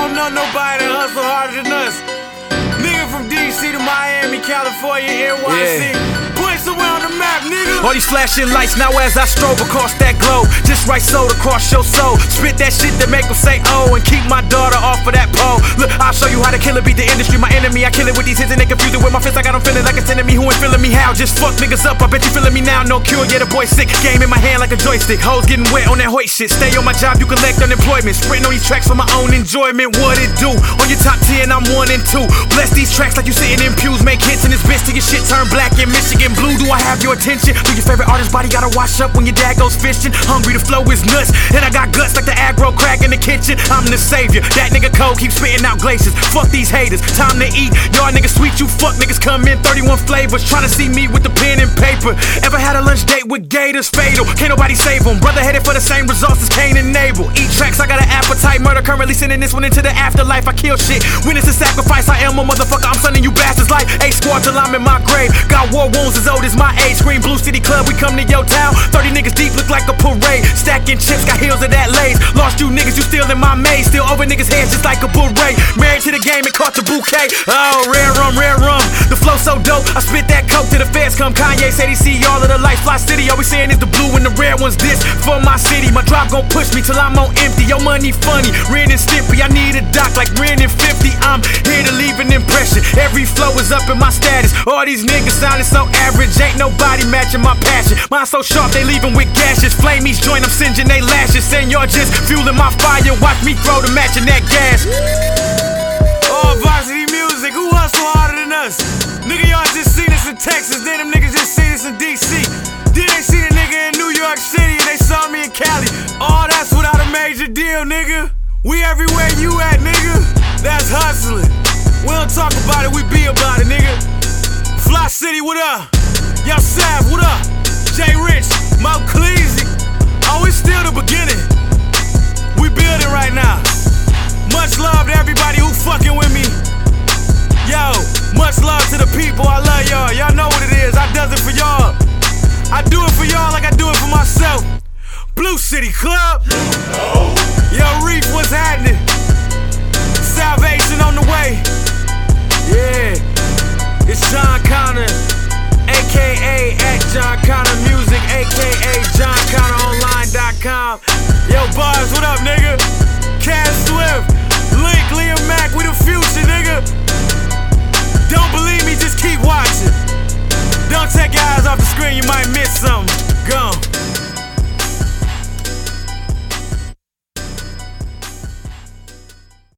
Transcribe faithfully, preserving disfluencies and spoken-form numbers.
don't know nobody that hustle harder than us. Nigga from D C to Miami, California, N Y C. Yeah. Put somewhere on the map, nigga. All these flashing lights now as I strobe across that globe. Just right soul across your soul. Spit that shit that make them say oh, and keep my daughter off of that pole. Look, I'll show you how to kill it, beat the industry. My enemy, I kill it with these hits and they confuse it with my fists. I got them feeling like it's enemy. Who ain't feeling me how? Just fuck niggas up, I bet you feeling me now. No cure, yeah, the boy sick. Game in my hand like a joystick. Hoes getting wet on that hoist shit. Stay on my job, you collect unemployment. Sprinting on these tracks for my own enjoyment. What it do? On your top ten, I'm one and two. Bless these tracks like you sitting in pews. Make hits in this bitch till your shit turn black in Michigan blue. Do I have your attention? Do your favorite artist's body gotta wash up when your dad goes fishing? Hungry, the flow is nuts, and I got guts like the aggro crack in the kitchen. I'm the savior, that nigga cold keep spitting out glaciers. Fuck these haters, time to eat. Y'all niggas sweet, you fuck niggas come in thirty-one flavors, trying to see me with the pen and paper. Ever had a lunch date with gators? Fatal, can't nobody save them. Brother headed for the same results as Cain and Abel. Eat tracks, I got an appetite. Murder currently sending this one into the afterlife. I kill shit, when it's a sacrifice. I am a motherfucker, I'm sending you bastards like A squad till I'm in my grave. Got war wounds as old as my age. Scream Blue City Club, we come to your town. Thirty niggas deep, look like a parade. Stacking chips, got heels of that lace. Lost you niggas, you still in my maze. Still over niggas' heads just like a beret. Married to the game and caught the bouquet. Oh, rare rum, rare rum. The flow so dope, I spit that coke till the feds come. Kanye said he see all of the lights. Fly City, all we saying is the blue and the red ones. This for my city. My drop gon' push me till I'm on empty. Your money funny, Ren and Stimpy. I need a doc like Ren and fifty. I'm here to leave an impression. Every flow is up in my status. All these niggas sounding so average. Ain't nobody matching my passion. Mine so sharp, they leaving with gashes. Flame each joint, I'm singeing they lashes. Saying y'all just fueling my fire. Watch me throw the match in that gas. All varsity music, who hustle harder than us? Nigga, y'all just seen us in Texas, then them niggas just seen us in D C. Then they seen a nigga in New York City, and they saw me in Cali. All that's without a major deal, nigga. We everywhere you at, nigga. That's hustling. We don't talk about it, we be about it, nigga. Fly City, what up? Yo, Sav, what up? Jay Rich, Mo Cleasy. Oh, it's still the beginning. We building right now. Much love to everybody who fucking with me. Yo, much love to the people. I love y'all. Y'all know what it is. I does it for y'all. I do it for y'all like I do it for myself. Blue City Club. Yo, Reef, what's happening? Salvation on the way. Yeah, it's John Connor, aka at John Connor Music, aka John Connor Online dot com. Yo, Bars, what up, nigga? Cass Swift, Link, Liam Mack, we the future, nigga. Don't believe me, just keep watching. Don't take your eyes off the screen, you might miss something. Go.